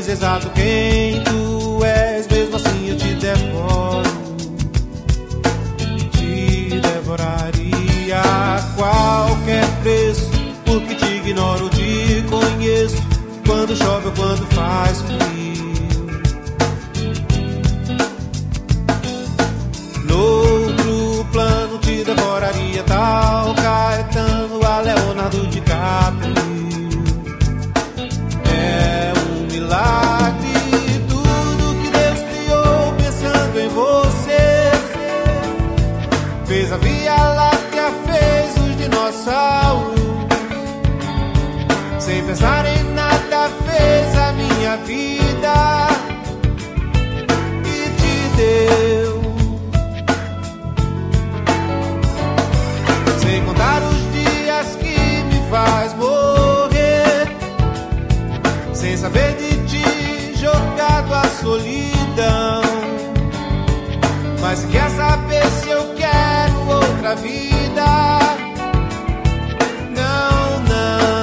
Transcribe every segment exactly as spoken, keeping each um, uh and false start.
diz exato quem tu és, mesmo assim eu te devoro, te devoraria a qualquer preço, porque te ignoro, te conheço, quando chove ou quando faz frio. Noutro plano te devoraria tal Caetano a Leonardo DiCaprio. É um milagre tudo que Deus criou pensando em você. Fez a Via Láctea, fez os dinossauros, sem pensar em nada fez a minha vida e te deu. Sem contar os dias que me faz morrer, sem saber de ti, jogado à solidão. Mas se quer saber se eu quero outra vida, não, não.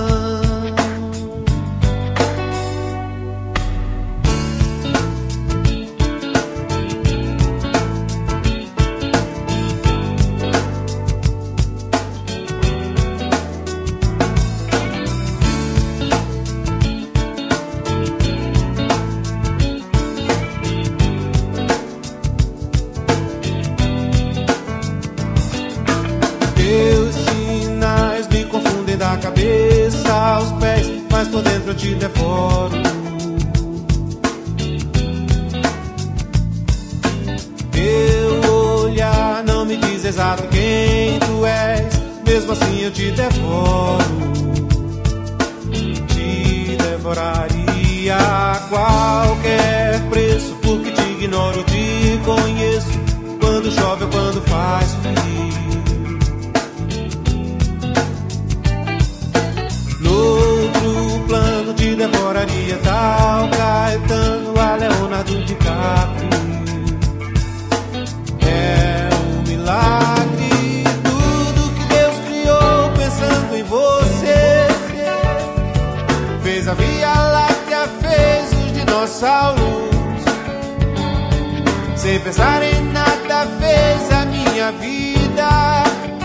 Da cabeça aos pés, mas por dentro eu te devoro. Teu olhar não me diz exato quem tu és, mesmo assim eu te devoro, te devoraria a qualquer preço, porque te ignoro, te conheço, quando chove ou quando faz frio. Noutro plano te devoraria tal Caetano a Leonardo DiCaprio. É um milagre tudo que Deus criou pensando em você. Fez a Via Láctea, fez os dinossauros, sem pensar em nada fez a minha vida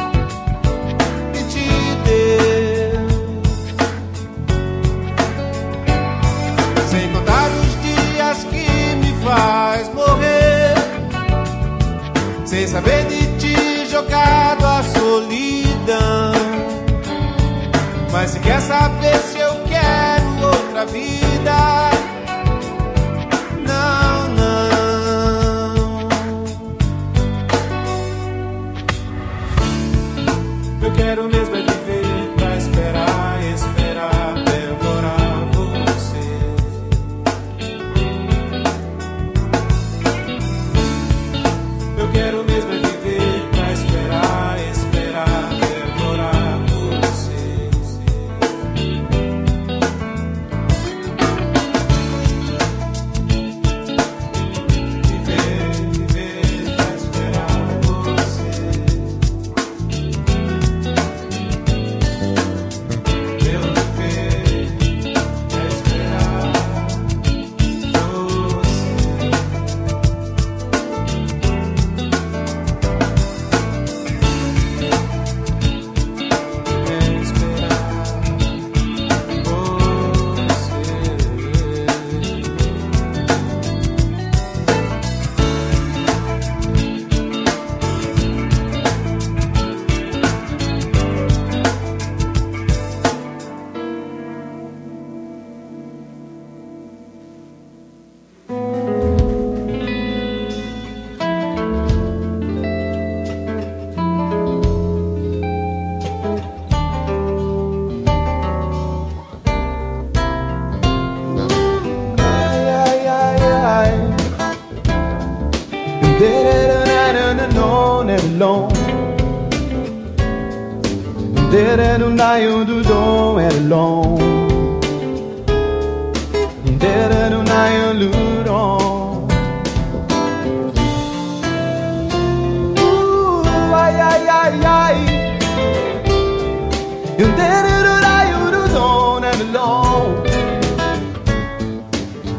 e te deu. Sem contar os dias que me faz morrer, sem saber de ti, jogado à solidão. Mas se quer saber se eu quero outra vida, não, não. Eu quero mesmo é viver pra esperar, esperar, devorar você. Eu quero mesmo é viver pra esperar, esperar, devorar você. Viver, viver pra esperar você. Eu viver pra esperar você.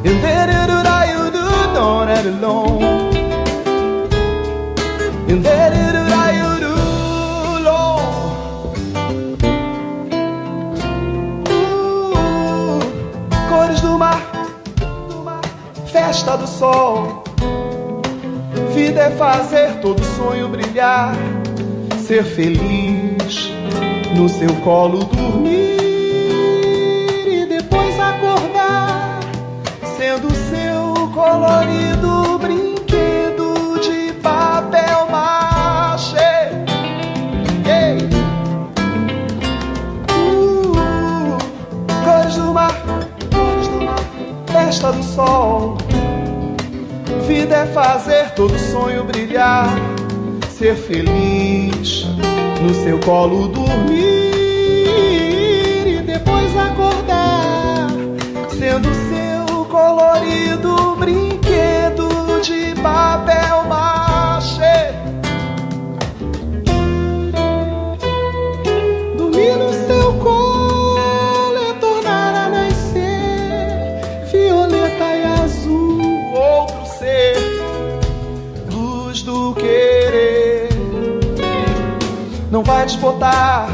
And then it I do don't at alone. And then it I do long. Cores do mar, festa do sol. Vida é fazer todo sonho brilhar, ser feliz, no seu colo dormir e depois acordar, sendo seu colorido brinquedo de papel machê. Yeah. Uh, cores do mar, cores do mar, festa do sol. Vida é fazer todo sonho brilhar, ser feliz, no seu colo dormir e depois acordar, sendo seu colorido brinquedo de papel machê. Dormir no seu colo é tornar a nascer violeta e azul, outro ser, luz do querer. Não vai desbotar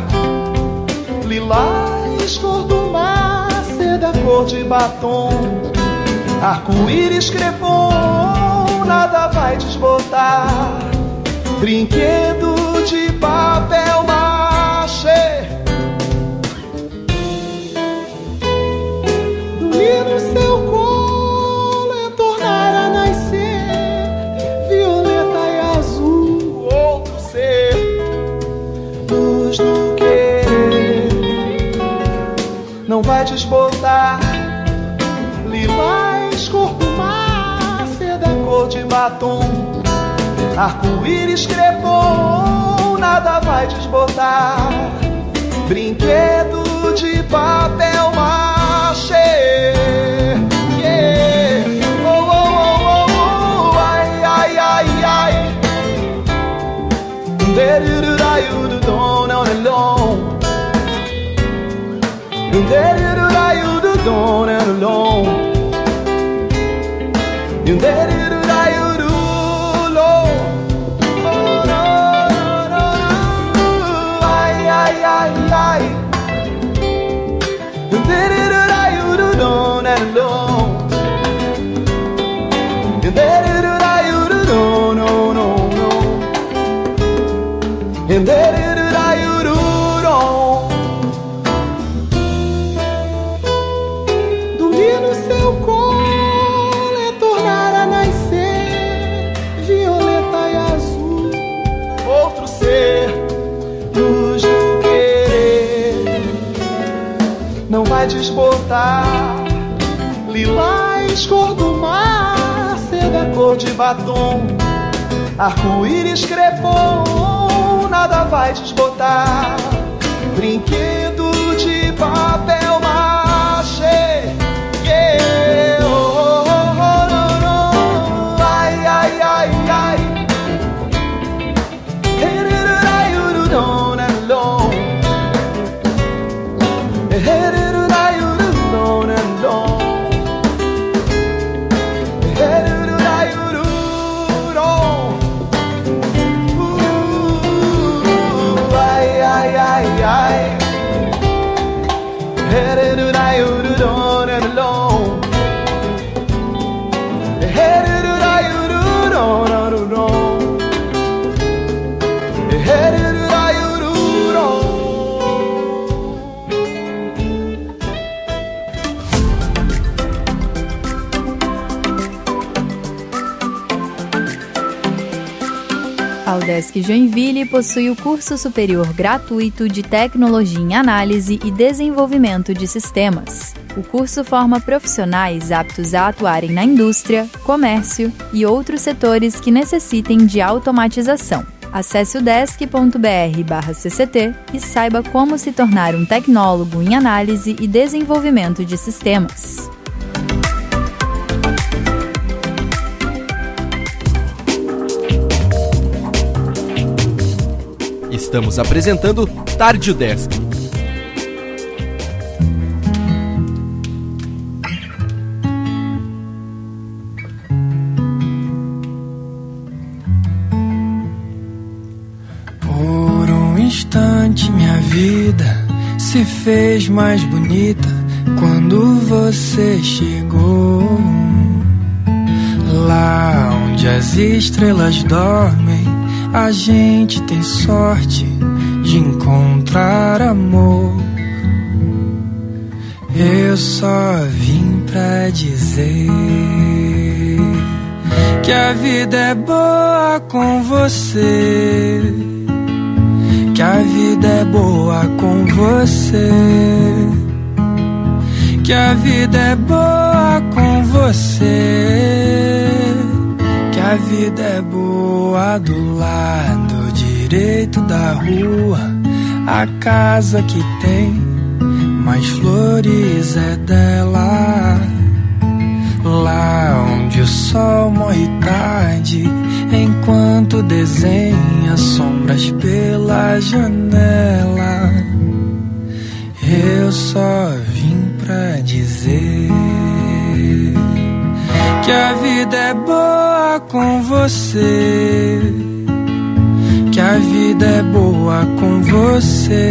lilás, cor do mar, seda, cor de batom, arco-íris, crepom, nada vai desbotar, brinquedo de papel machê. Dormir no seu colo é tornar a nascer violeta e azul, outro ser, luz do querer. Não vai desbotar lilás, cor do mar, seda, cor de batom, arco-íris, crepom, nada vai desbotar, brinquedo de papel machê. Yeah. Oh, oh, oh, oh, oh, ai, ai, ai, ai. Down and alone. And then I do down and alone. And then I do low. Oh, no, no, no. Ay, ay, ay, ay. And then I do down and alone. And then I do no, no, no, no. And then dormir no seu colo é tornar a nascer violeta e azul, outro ser, luz do querer. Não vai desbotar lilás, cor do mar, seda, cor de batom, arco-íris, crepom, nada vai desbotar, brinquedo de papel machê. Yeah. Oh, oh, oh, no, no. Ai, ai, ai, ai. Hey, did I you do and alone? Hey, did I you do and alone? Hey, did I you do ai, ai, ai, ai. Hey, did I you do and alone? Hey, did I you do and alone? Hey, did I you do? A Udesc Joinville possui o curso superior gratuito de Tecnologia em Análise e Desenvolvimento de Sistemas. O curso forma profissionais aptos a atuarem na indústria, comércio e outros setores que necessitem de automatização. Acesse udesc ponto br barra C C T e saiba como se tornar um tecnólogo em análise e desenvolvimento de sistemas. Estamos apresentando Tarde Udesc. instante minha vida se fez mais bonita quando você chegou. Lá onde as estrelas dormem, a gente tem sorte de encontrar amor. Eu só vim pra dizer que a vida é boa com você, que a vida é boa com você, que a vida é boa com você, que a vida é boa do lado direito da rua. A casa que tem mais flores é dela. Lá onde o sol morre tarde, enquanto desenha sombras pela janela. Eu só vim pra dizer que a vida é boa com você, que a vida é boa com você,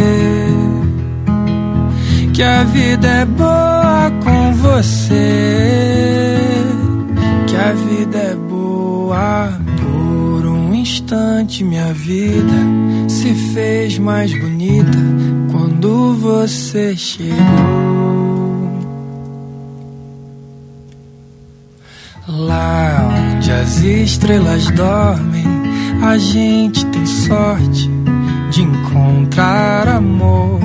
que a vida é boa com você, que a vida é boa. Por um instante minha vida se fez mais bonita quando você chegou. Lá onde as estrelas dormem, a gente tem sorte de encontrar amor.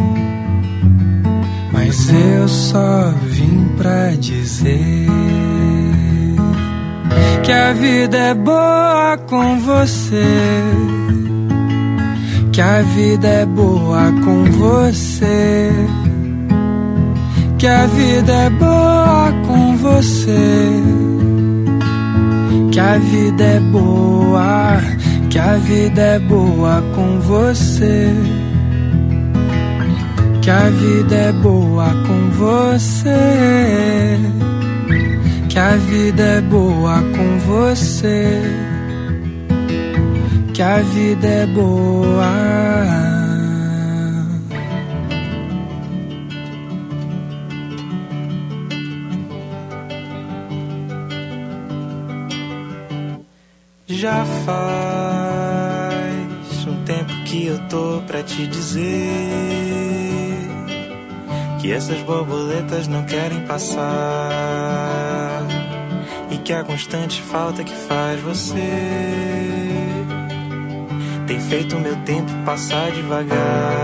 Mas eu só vim pra dizer que a vida é boa com você, que a vida é boa com você, que a vida é boa com você, que a vida é boa, que a vida é boa com você, que a vida é boa com você, que a vida é boa com você, que a vida é boa. Já faz um tempo que eu tô pra te dizer que essas borboletas não querem passar e que a constante falta que faz você tem feito o meu tempo passar devagar.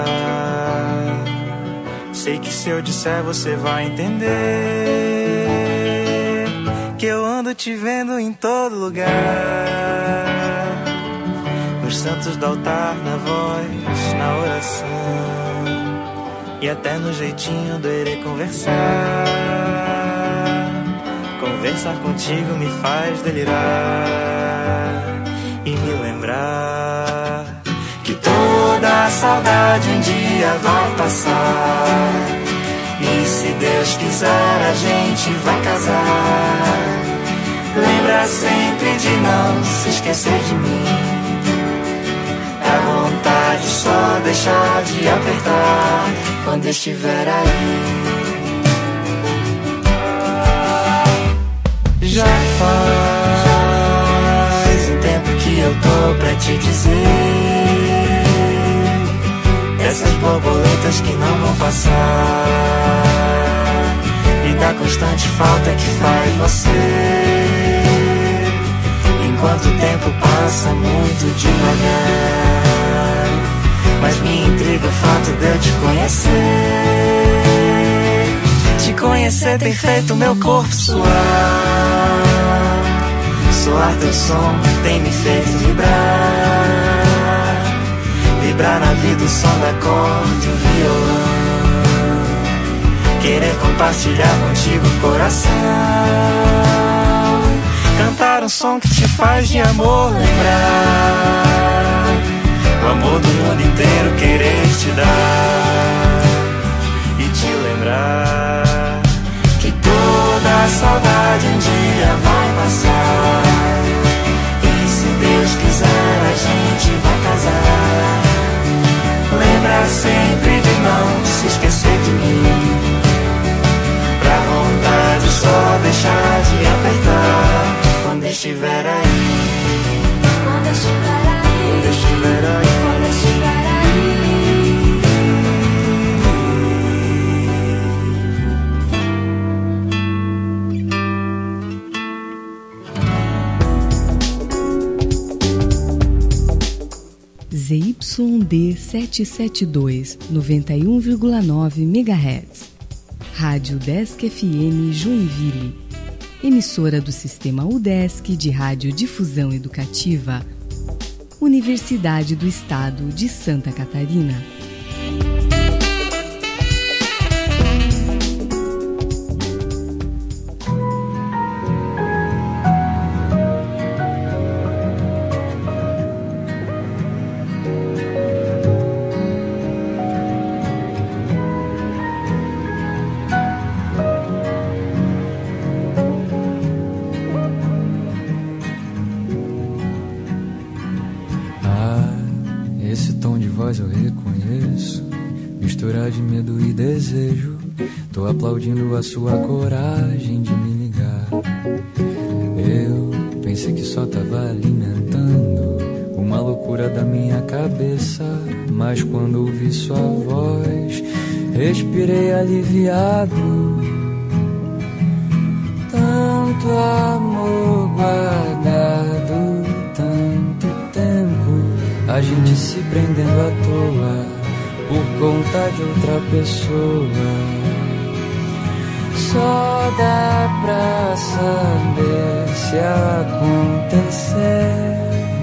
Sei que se eu disser você vai entender que eu ando te vendo em todo lugar, nos santos do altar, na voz, na oração e até no jeitinho do irei conversar. Conversar contigo me faz delirar e me lembrar que toda a saudade um dia vai passar. E se Deus quiser a gente vai casar. Lembra sempre de não se esquecer de mim. Dá vontade só deixar de apertar quando estiver aí. Já faz um tempo que eu tô pra te dizer essas borboletas que não vão passar e da constante falta que faz você. Enquanto o tempo passa muito devagar, mas me intriga o fato de eu te conhecer. Te conhecer tem feito meu corpo suar. Soar teu som tem me feito vibrar. Vibrar na vida o som da acorde, o violão. Querer compartilhar contigo o coração. Cantar um som que te faz de amor lembrar. O amor do mundo inteiro querer te dar. E te lembrar que toda a saudade um dia vai passar. E se Deus quiser a gente vai casar. Lembra sempre estiver aí, quando estiver aí, quando estiver aí, quando estiver aí. Z Y D setecentos e setenta e dois, noventa e um vírgula nove megahertz. Rádio Udesc F M Joinville. Emissora do Sistema Udesc de Radiodifusão Educativa. Universidade do Estado de Santa Catarina. Eu reconheço, mistura de medo e desejo. Tô aplaudindo a sua coragem de me ligar. Eu pensei que só tava alimentando uma loucura da minha cabeça, mas quando ouvi sua voz, respirei aliviado. Tanto amor guardado, tanto tempo, a gente se prendendo à toa por conta de outra pessoa. Só dá pra saber se acontecer.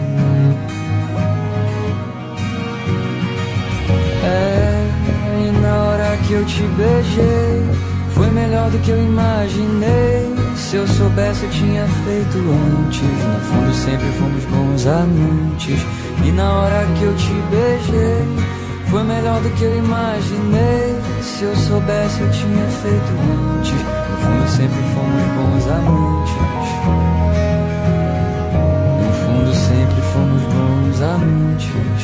É, e na hora que eu te beijei, foi melhor do que eu imaginei. Se eu soubesse eu tinha feito antes. No fundo sempre fomos bons amantes. E na hora que eu te beijei, foi melhor do que eu imaginei. Se eu soubesse eu tinha feito antes. No fundo sempre fomos bons amantes. No fundo sempre fomos bons amantes.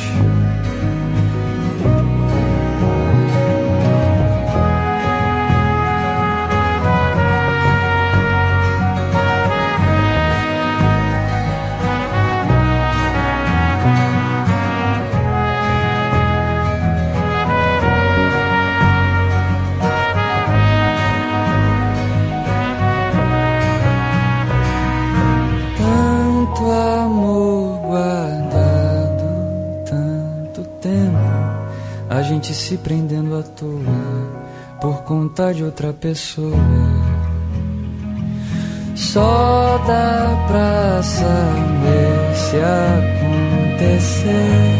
A gente se prendendo à toa por conta de outra pessoa. Só dá pra saber se acontecer.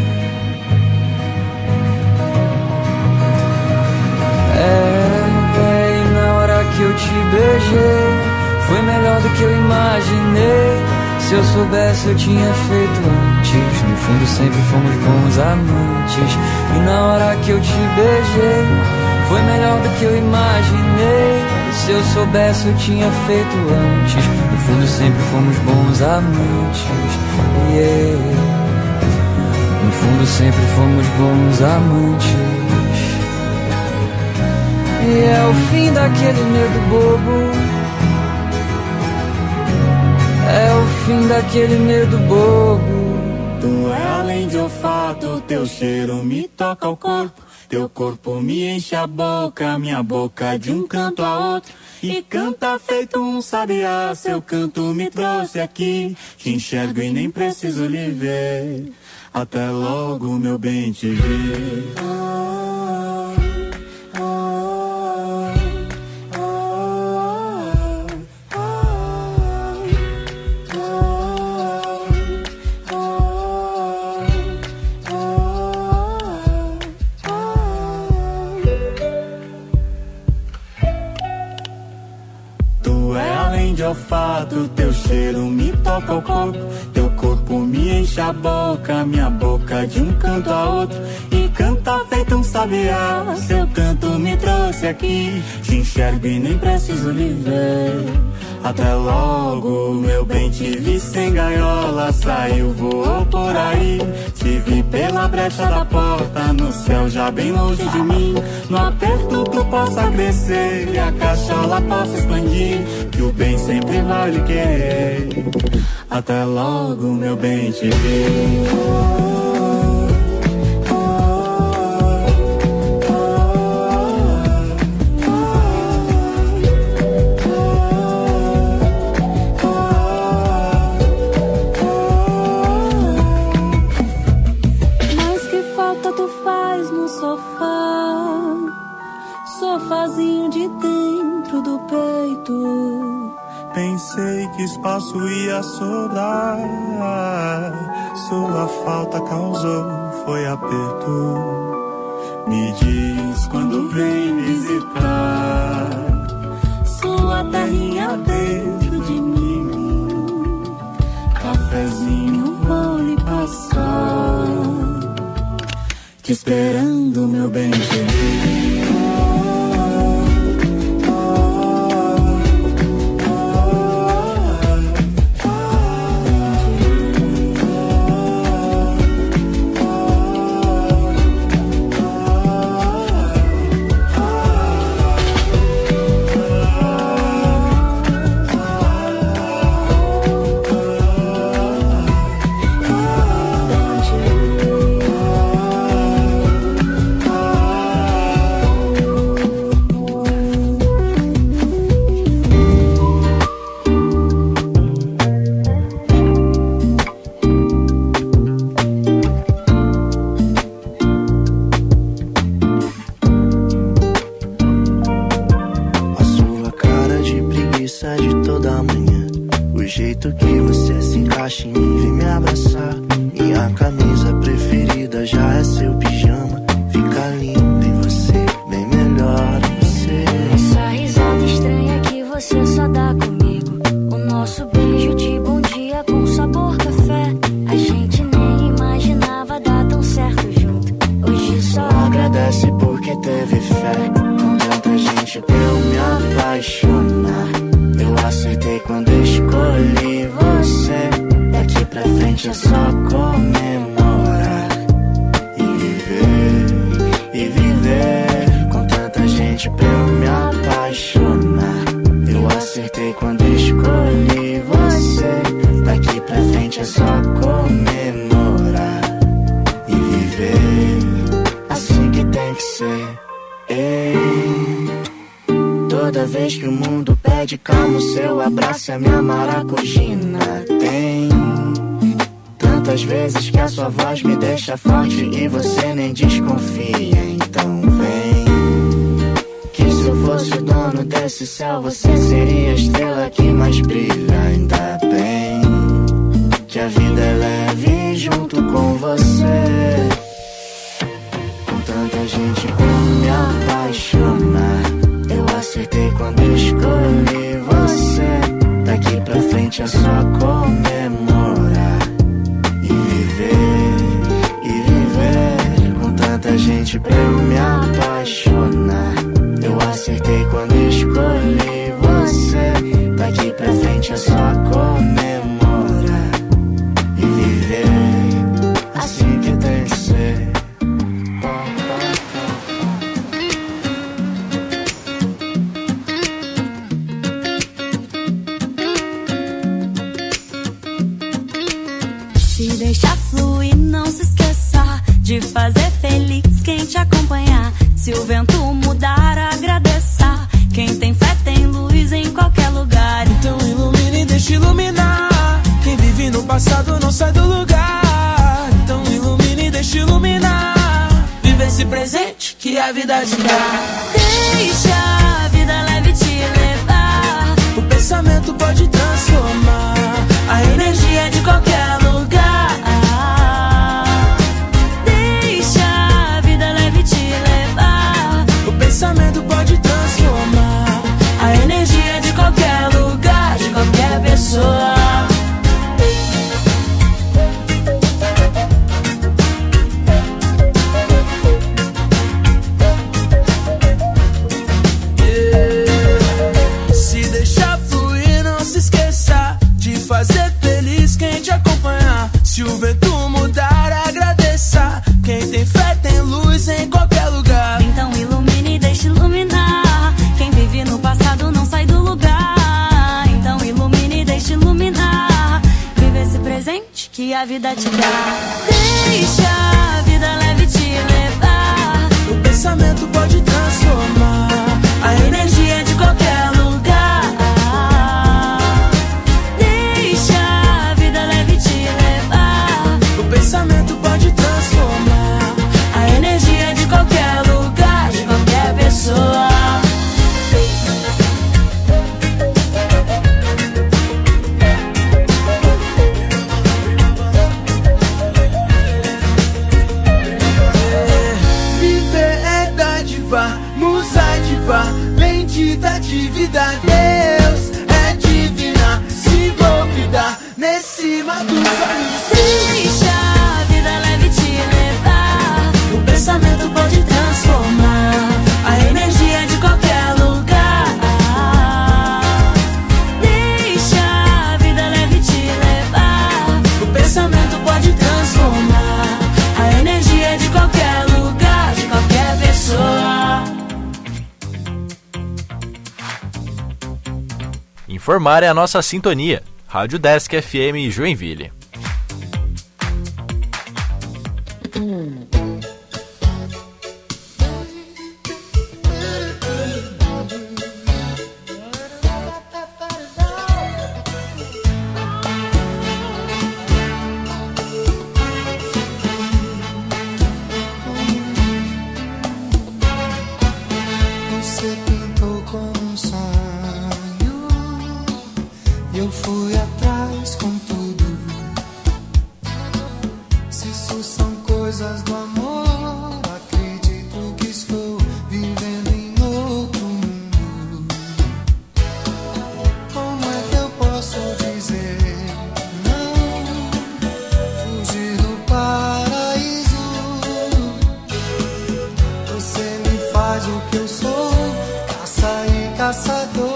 É, é, e na hora que eu te beijei, foi melhor do que eu imaginei. Se eu soubesse eu tinha feito antes. No fundo sempre fomos bons amantes. E na hora que eu te beijei, foi melhor do que eu imaginei. Se eu soubesse eu tinha feito antes. No fundo sempre fomos bons amantes. Yeah. No fundo sempre fomos bons amantes. E é o fim daquele medo bobo. É o fim daquele medo bobo. Tu é além de olfato, teu cheiro me toca o corpo. Teu corpo me enche a boca, minha boca de um canto a outro. E canta feito um sabiá, seu canto me trouxe aqui. Te enxergo e nem preciso lhe ver. Até logo, meu bem, te vi. Olfato, teu cheiro me toca o corpo. Teu corpo me enche a boca, minha boca de um canto a outro. E canta feito um sabiá, seu canto me trouxe aqui. Te enxergo e nem preciso lhe ver. Até logo, meu bem, te vi sem gaiola. Saiu, voou por aí, te vi pela brecha da porta. No céu já bem longe de mim. No aperto tu possa crescer e a cachola possa expandir, que o bem sempre vai lhe querer. Até logo, meu bem, te vi. Sofazinho de dentro do peito. Pensei que espaço ia sobrar. Sua falta causou, foi aperto. Me diz quando vem visitar. Sua terrinha dentro de mim. Cafezinho vou lhe passar. Te esperando, meu bem, te vi. A minha maracujina tem tantas vezes que a sua voz me deixa forte e você nem desconfia. Então vem, que se eu fosse o dono desse céu, você seria a estrela que mais brilha. Ainda bem que a vida é leve junto com você. Com tanta gente por me apaixonar, eu acertei quando escolhi você. Daqui pra frente é só comemorar e viver, e viver. Com tanta gente pra eu me apaixonar, eu acertei quando escolhi você. Daqui pra frente é só comemorar e viver, assim que tem que ser. De fazer feliz quem te acompanhar. Se o vento mudar, agradeça. Quem tem fé tem luz em qualquer lugar. Então ilumine e deixa iluminar. Quem vive no passado não sai do lugar. Então ilumine e deixa iluminar. Vive esse presente que a vida te dá. Deixa a vida leve te levar. O pensamento pode transformar a energia de qualquer lugar. O pensamento pode transformar a energia de qualquer lugar, de qualquer pessoa. Yeah. Se deixar fluir, não que a vida te dá. Deixa a vida leve te levar. O pensamento pode transformar a energia de qualquer lugar. Deixa a vida leve te levar. O pensamento pode transformar a energia de qualquer lugar, de qualquer pessoa. Bendita de vida, Deus é divina, se envolvida nesse mar dos olhos. Deixa a vida leve te levar. O pensamento pode transformar a energia de qualquer lugar. Deixa a vida leve te levar. O pensamento pode transformar a energia de qualquer lugar, de qualquer pessoa. Informar é a nossa sintonia. Rádio Desk F M Joinville. Você pintou como um sonho, eu fui atrás com tudo. Se isso são coisas do amor, acredito que estou vivendo em outro mundo. Como é que eu posso dizer não? Fugir do paraíso. Você me faz o que eu sou, caça e caçador.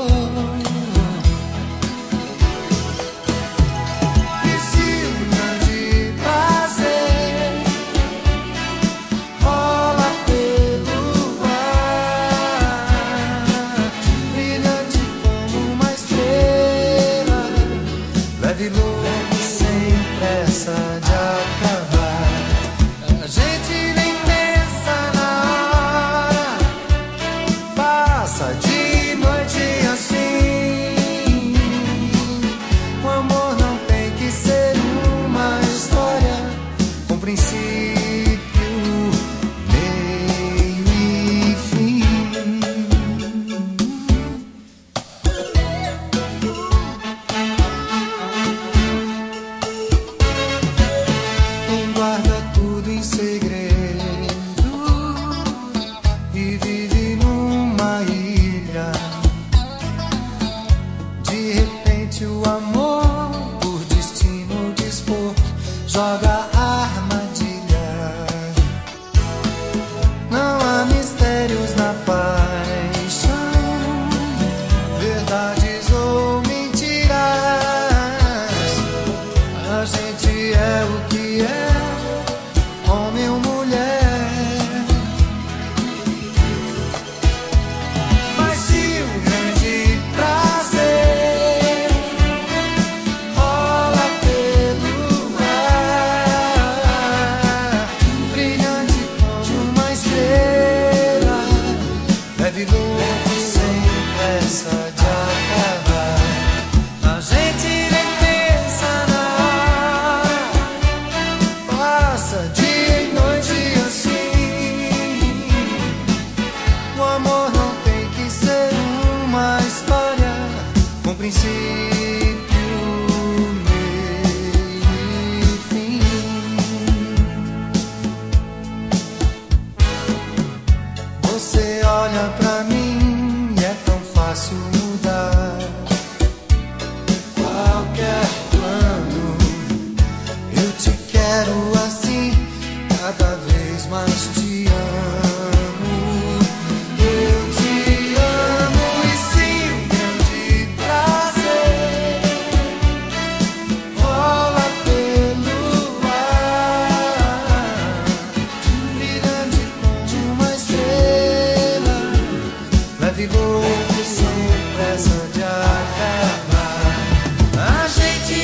Sem pressa de acabar, a gente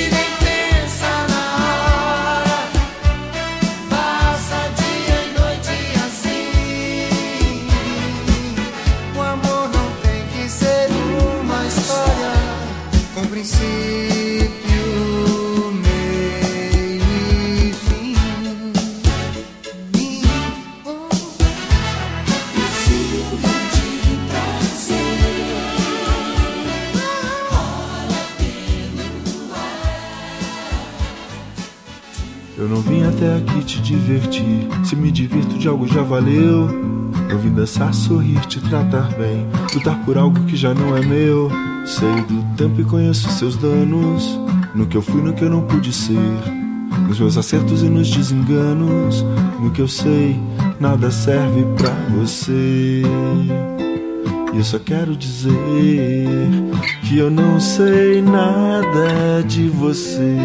Eu não vim até aqui te divertir. Se me divirto de algo já valeu. Eu vim dançar, sorrir, te tratar bem, lutar por algo que já não é meu. Sei do tempo e conheço seus danos, no que eu fui, no que eu não pude ser, nos meus acertos e nos desenganos. No que eu sei, nada serve pra você. E eu só quero dizer que eu não sei nada de você,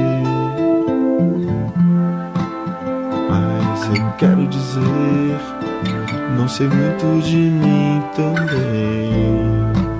mas eu quero dizer, não sei muito de mim também.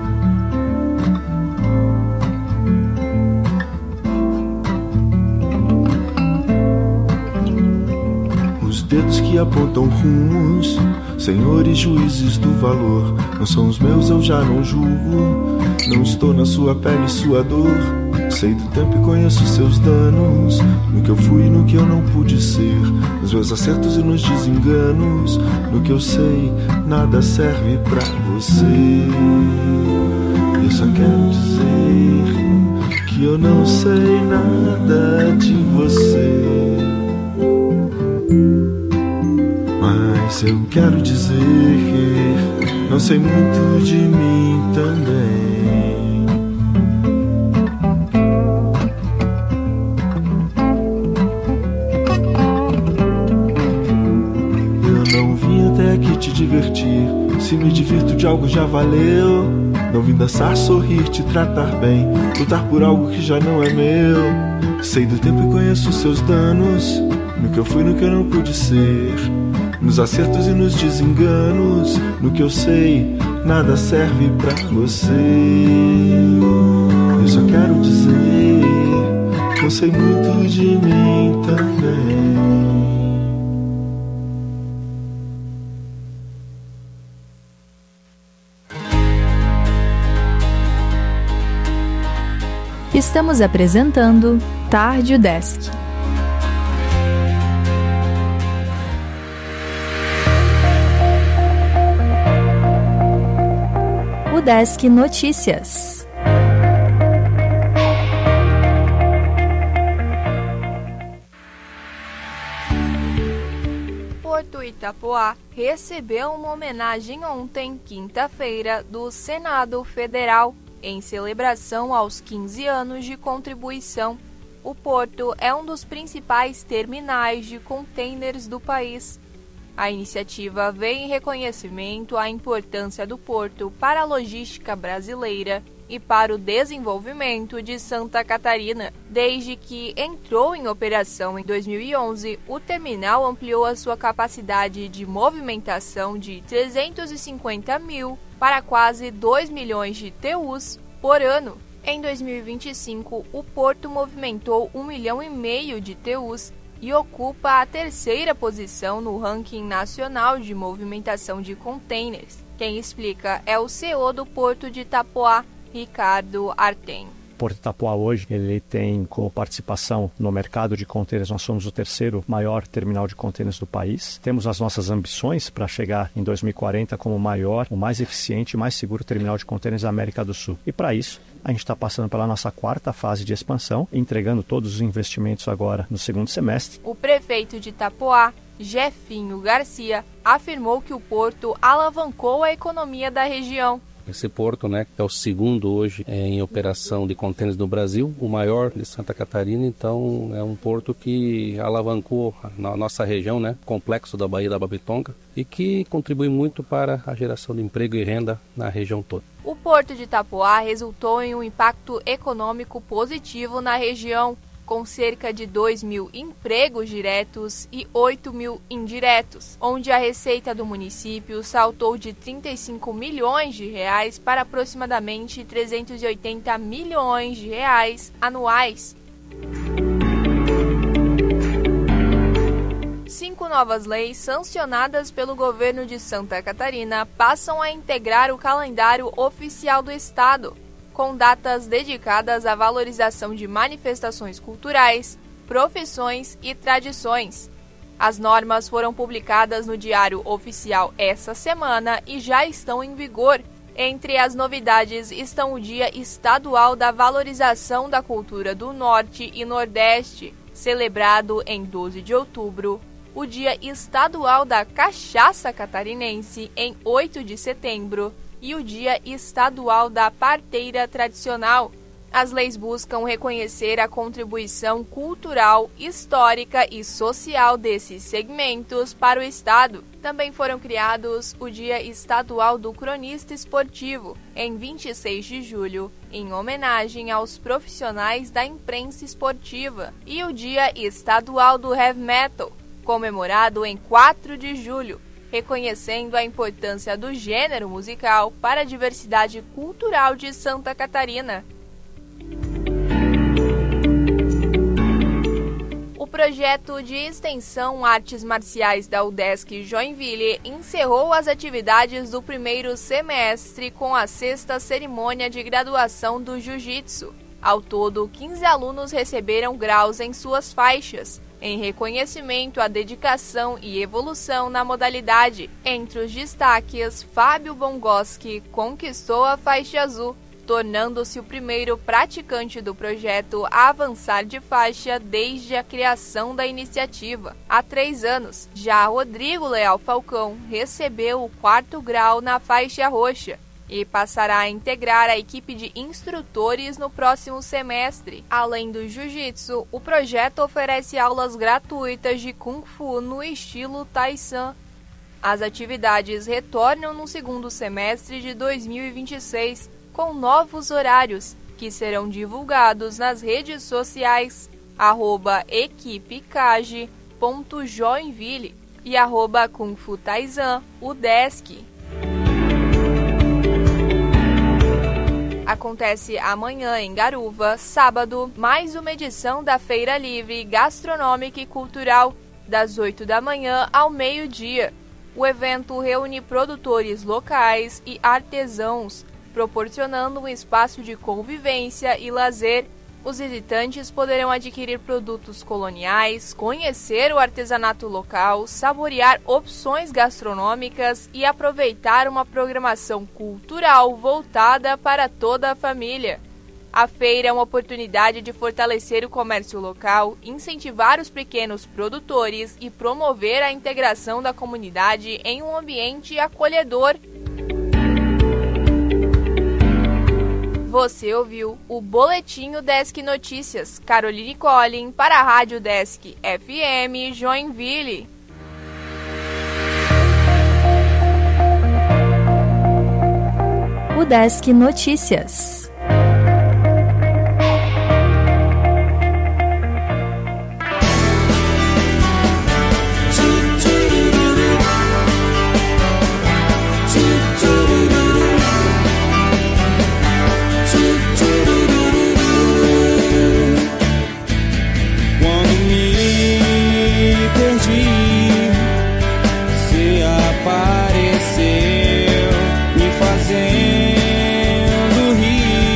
Os dedos que apontam rumos, senhores juízes do valor, não são os meus, eu já não julgo. Não estou na sua pele, sua dor. Sei do tempo e conheço seus danos, no que eu fui e no que eu não pude ser, nos meus acertos e nos desenganos. No que eu sei, nada serve pra você. Eu só quero dizer que eu não sei nada de você, mas eu quero dizer que não sei muito de mim também. Te divertir, se me divirto de algo já valeu. Não vim dançar, sorrir, te tratar bem, lutar por algo que já não é meu. Sei do tempo e conheço seus danos, no que eu fui, no que eu não pude ser, nos acertos e nos desenganos. No que eu sei, nada serve pra você. Eu só quero dizer que eu sei muito de mim também. Estamos apresentando Tarde Desk. O Desk Notícias. Porto Itapoá recebeu uma homenagem ontem, quinta-feira, do Senado Federal, em celebração aos quinze anos de contribuição. O porto é um dos principais terminais de contêineres do país. A iniciativa vem em reconhecimento à importância do porto para a logística brasileira e para o desenvolvimento de Santa Catarina. Desde que entrou em operação em dois mil e onze, o terminal ampliou a sua capacidade de movimentação de trezentos e cinquenta mil para quase dois milhões de T Us por ano. Em dois mil e vinte e cinco, o porto movimentou um milhão e meio de T Us e ocupa a terceira posição no ranking nacional de movimentação de contêineres. Quem explica é o C E O do Porto de Itapoá, Ricardo Artem. Porto Itapoá hoje, ele tem como participação no mercado de contêineres, nós somos o terceiro maior terminal de contêineres do país. Temos as nossas ambições para chegar em dois mil e quarenta como o maior, o mais eficiente e mais seguro terminal de contêineres da América do Sul. E para isso, a gente está passando pela nossa quarta fase de expansão, entregando todos os investimentos agora no segundo semestre. O prefeito de Itapoá, Jefinho Garcia, afirmou que o porto alavancou a economia da região. Esse porto, né, é o segundo hoje é, em operação de contêineres no Brasil, o maior de Santa Catarina, então é um porto que alavancou na nossa região, né, complexo da Baía da Babitonga, e que contribui muito para a geração de emprego e renda na região toda. O Porto de Itapoá resultou em um impacto econômico positivo na região, com cerca de dois mil empregos diretos e oito mil indiretos, onde a receita do município saltou de trinta e cinco milhões de reais para aproximadamente trezentos e oitenta milhões de reais anuais. Cinco novas leis sancionadas pelo governo de Santa Catarina passam a integrar o calendário oficial do estado. com datas dedicadas à valorização de manifestações culturais, profissões e tradições. As normas foram publicadas no Diário Oficial essa semana e já estão em vigor. Entre as novidades estão o Dia Estadual da Valorização da Cultura do Norte e Nordeste, celebrado em doze de outubro, o Dia Estadual da Cachaça Catarinense, em oito de setembro, e o Dia Estadual da Parteira Tradicional. As leis buscam reconhecer a contribuição cultural, histórica e social desses segmentos para o Estado. Também foram criados o Dia Estadual do Cronista Esportivo, em vinte e seis de julho, em homenagem aos profissionais da imprensa esportiva, e o Dia Estadual do Heavy Metal, comemorado em quatro de julho, reconhecendo a importância do gênero musical para a diversidade cultural de Santa Catarina. O projeto de extensão Artes Marciais da UDESC Joinville encerrou as atividades do primeiro semestre com a sexta cerimônia de graduação do Jiu-Jitsu. Ao todo, quinze alunos receberam graus em suas faixas, em reconhecimento à dedicação e evolução na modalidade. Entre os destaques, Fábio Bongoski conquistou a faixa azul, tornando-se o primeiro praticante do projeto a avançar de faixa desde a criação da iniciativa, há três anos. Já Rodrigo Leal Falcão recebeu o quarto grau na faixa roxa e passará a integrar a equipe de instrutores no próximo semestre. Além do jiu-jitsu, o projeto oferece aulas gratuitas de Kung Fu no estilo Tai San. As atividades retornam no segundo semestre de dois mil e vinte e seis, com novos horários, que serão divulgados nas redes sociais, arroba equipecage.joinville e arroba Kung Fu Taizan, UDESC. Acontece amanhã em Garuva, sábado, mais uma edição da Feira Livre Gastronômica e Cultural, das oito da manhã ao meio-dia. O evento reúne produtores locais e artesãos, proporcionando um espaço de convivência e lazer. Os visitantes poderão adquirir produtos coloniais, conhecer o artesanato local, saborear opções gastronômicas e aproveitar uma programação cultural voltada para toda a família. A feira é uma oportunidade de fortalecer o comércio local, incentivar os pequenos produtores e promover a integração da comunidade em um ambiente acolhedor. Você ouviu o Boletim Desk Notícias, Caroline Collin, para a Rádio Desk F M Joinville. O Desk Notícias. Apareceu me fazendo rir.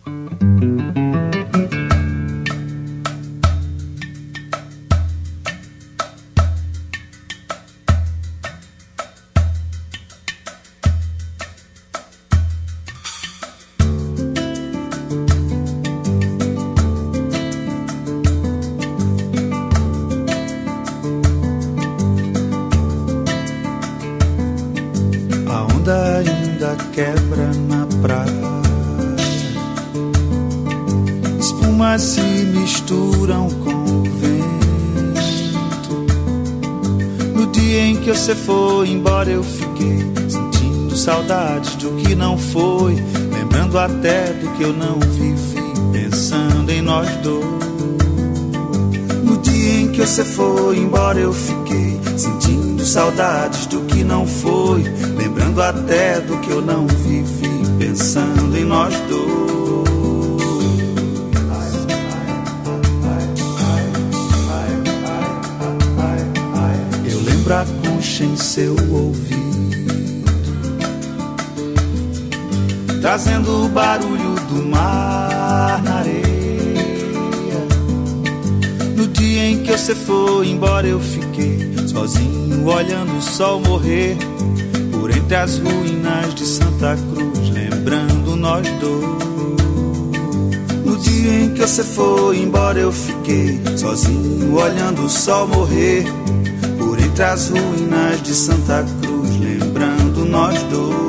Ainda quebra na praia, espumas se misturam com o vento. No dia em que você foi embora eu fiquei sentindo saudades do que não foi, lembrando até do que eu não vivi, pensando em nós dois. No dia em que você foi embora eu fiquei sentindo saudades do que não foi, lembrando até do que eu não vivi, pensando em nós dois. Eu lembro a concha em seu ouvido, trazendo o barulho do mar na areia. No dia em que você foi embora eu fiquei sozinho, olhando o sol morrer por entre as ruínas de Santa Cruz, lembrando nós dois. No dia em que você foi embora eu fiquei sozinho, olhando o sol morrer por entre as ruínas de Santa Cruz, lembrando nós dois.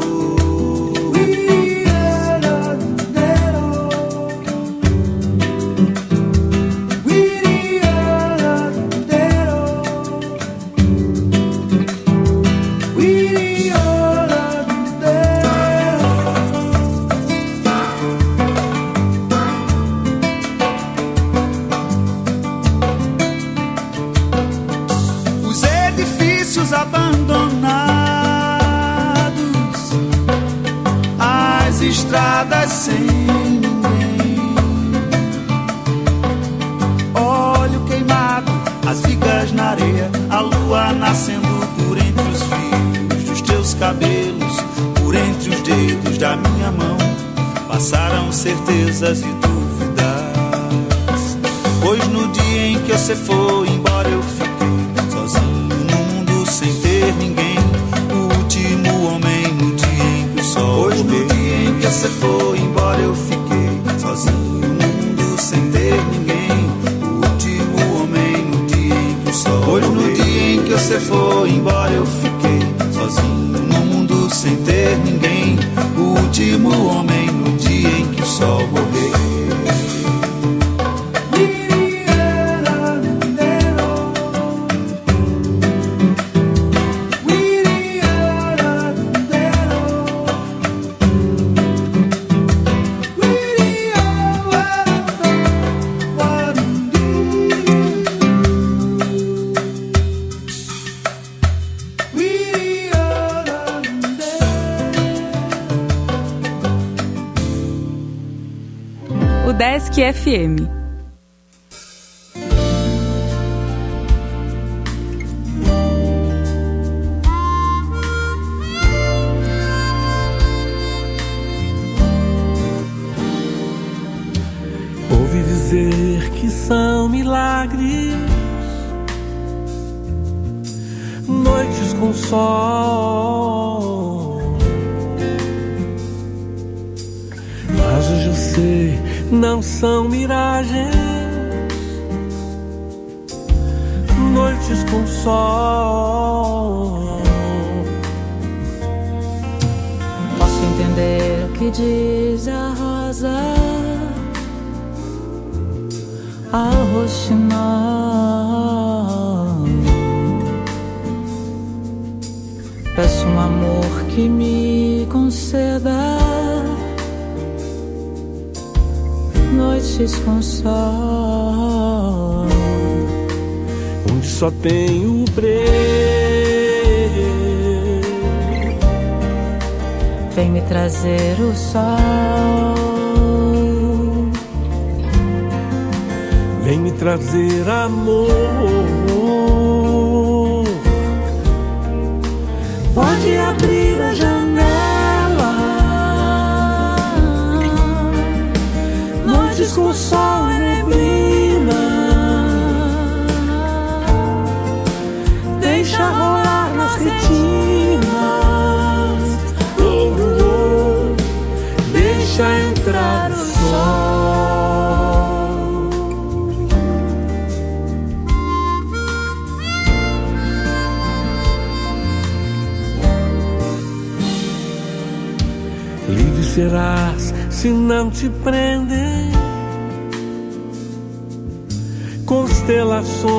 Estradas sem ninguém, óleo queimado, as vigas na areia, a lua nascendo por entre os fios dos teus cabelos, por entre os dedos da minha mão, passaram certezas e dúvidas, pois no dia em que você foi embora eu fiquei sozinho no mundo sem ter ninguém, o último homem no dia em que o sol pois no dia que você foi embora eu fiquei sozinho no mundo sem ter ninguém, o último homem no dia em que o sol pois no dia em que você foi embora eu fiquei sozinho no mundo sem ter ninguém, o último homem no dia em que o sol morreu. Desk F M. Ouvi dizer que são milagres, noites com sol, mas hoje eu sei, não são miragens, noites com sol. Posso entender o que diz a rosa, a roxinol. Peço um amor que me conceda noites com sol, onde só tenho breu. Vem me trazer o sol, vem me trazer amor. Pode abrir a janela, noites com sol e neblina, deixa rolar nas retinas, oh, oh, deixa entrar o sol. Livre serás se não te prendem constelações,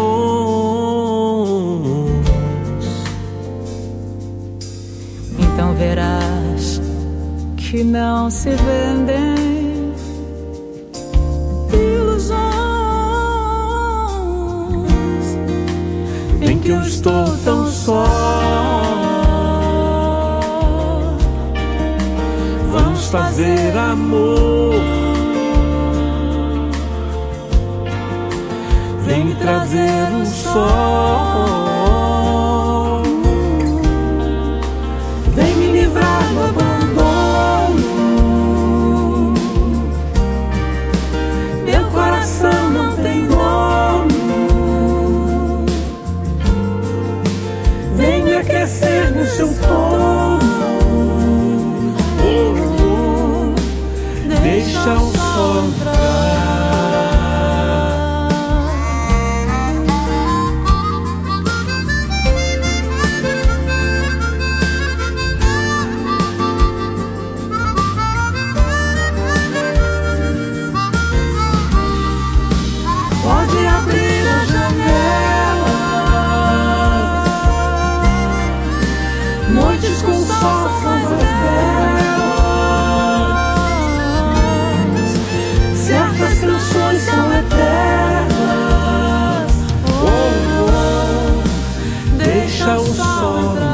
então verás que não se vendem ilusões em que eu estou tão só. Vamos fazer amor, vem me trazer o sol, vem me livrar do abandono. Meu coração não tem dono, vem me aquecer no seu torno. Deixa o sol entrar. Pode abrir a janela, noites com sol são mais belas, certas canções são eternas, oh, oh, deixa o sol entrar.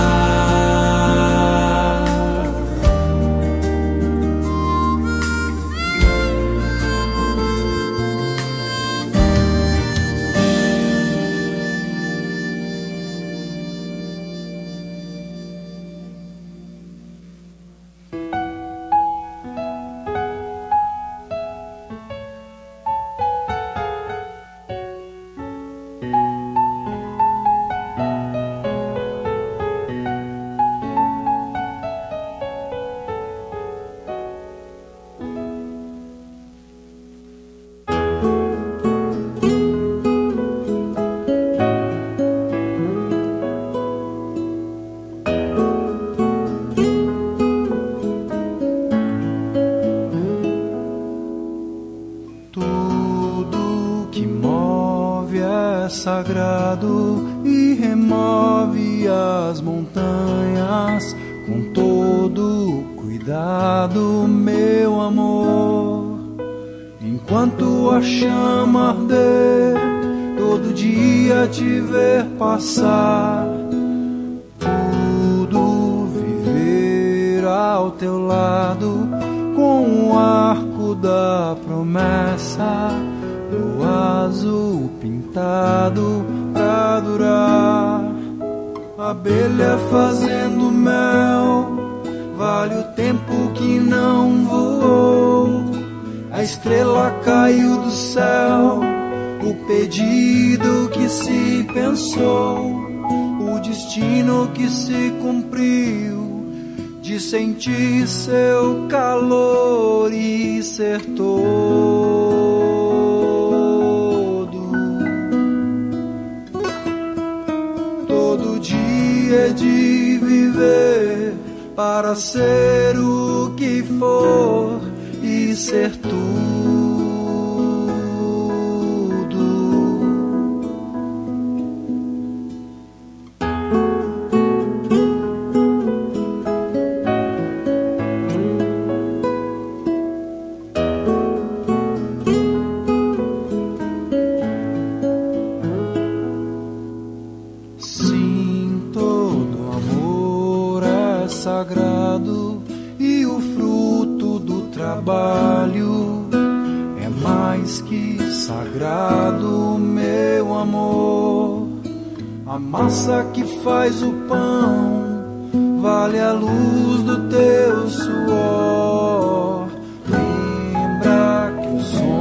Sagrado e remove as montanhas com todo cuidado, meu amor. Enquanto a chama arder, todo dia te ver passar, tudo viver ao teu lado com o arco da promessa, o azul pintado pra durar. Abelha fazendo mel, vale o tempo que não voou. A estrela caiu do céu, o pedido que se pensou, o destino que se cumpriu, de sentir seu calor e ser todo. Todo dia de viver para ser o que for e ser tudo. Sim, todo amor é sagrado e o fruto do trabalho é mais que sagrado, meu amor. A massa que faz o pão vale a luz do teu suor. Lembra que o som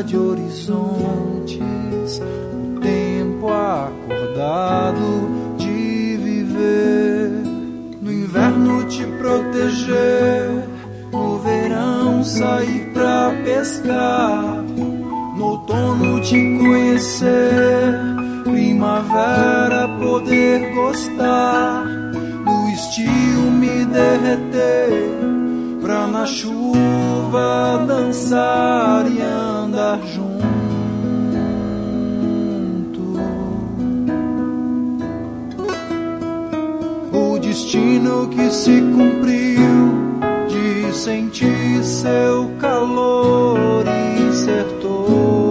fora de horizontes, o tempo acordado de viver, no inverno te proteger, no verão sair pra pescar, no outono te conhecer, primavera poder gostar, no estio me derreter, pra na chuva dançar e andar junto. O destino que se cumpriu de sentir seu calor e ser todo.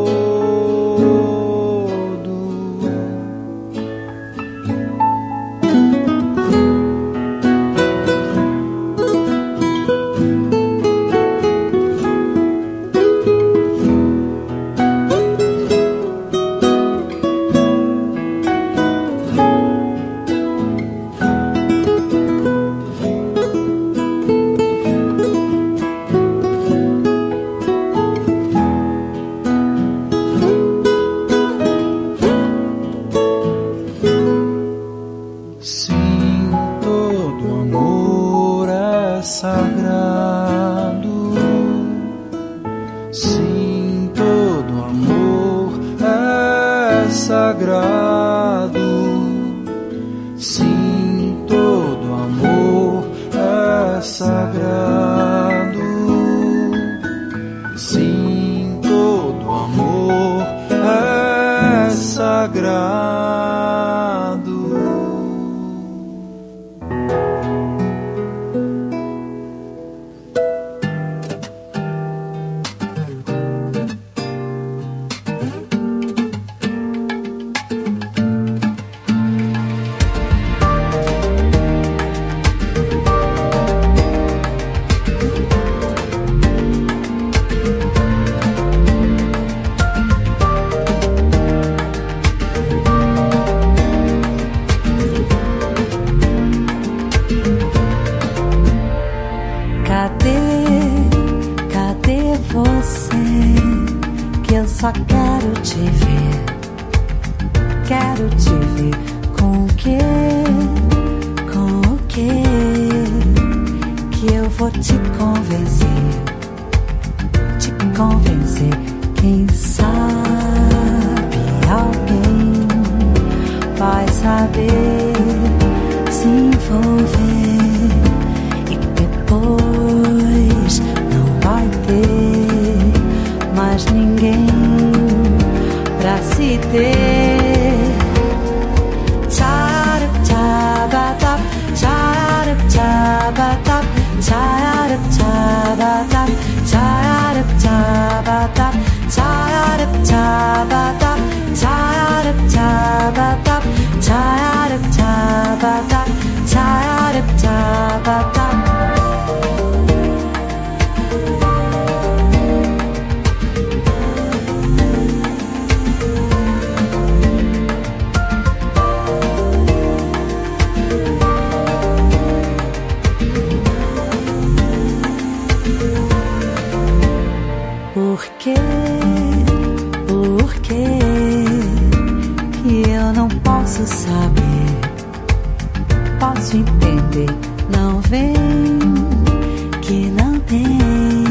Só quero te ver, quero te ver com o que, com o que, que eu vou te convencer, te convencer. Quem sabe alguém vai saber se envolver e depois não vai ter mais ninguém pra se ter. Tcharup tchabatap, tcharup tchabatap, tcharup tchabatap, tcharup tchabatap, tcharup tchabatap, tcharup tchabatap, tcharup tchabatap, tcharup tchabatap. Por quê? Por quê que eu não posso saber? Posso entender, não vem, que não tem.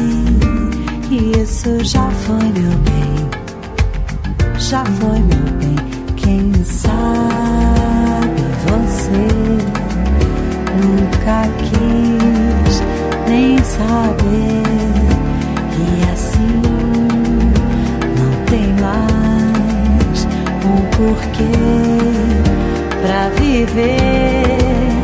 Isso já foi meu bem, já foi meu bem. Quem sabe você nunca quis nem saber. E assim não tem mais um porquê pra viver.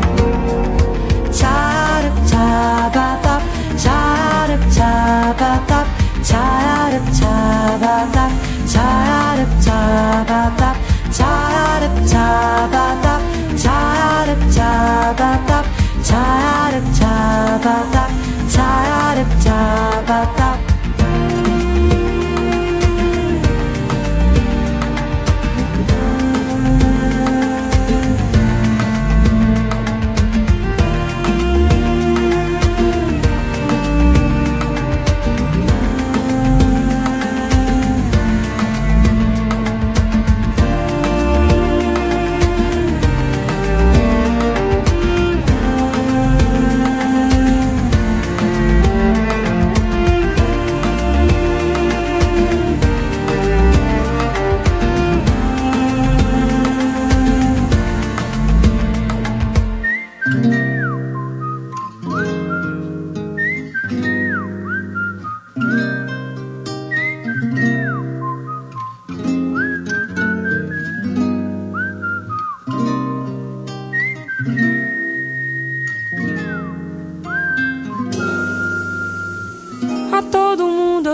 Tcharup tchabatap, tcharup tchabatap, tcharup tchabatap, tcharup tchabatap, tcharup tchabatap, tcharup tchabatap, tcharup tchabatap, tcharup tchabatap.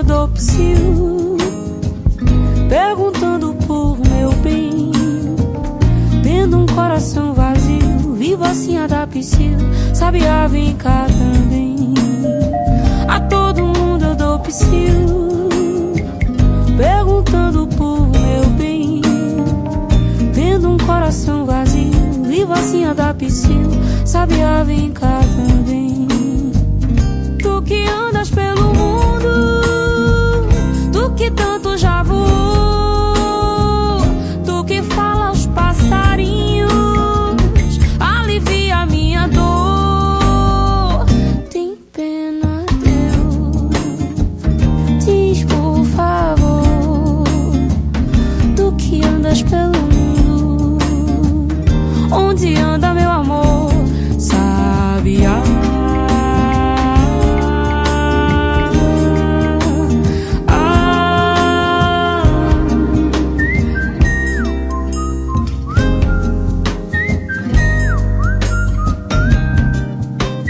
eu dou psiu, perguntando por meu bem. Tendo um coração vazio, vivo assim a dar psiu, sabiá vem cá também. A todo mundo eu dou psiu, perguntando por meu bem. Tendo um coração vazio, vivo assim a dar psiu, sabiá vem cá.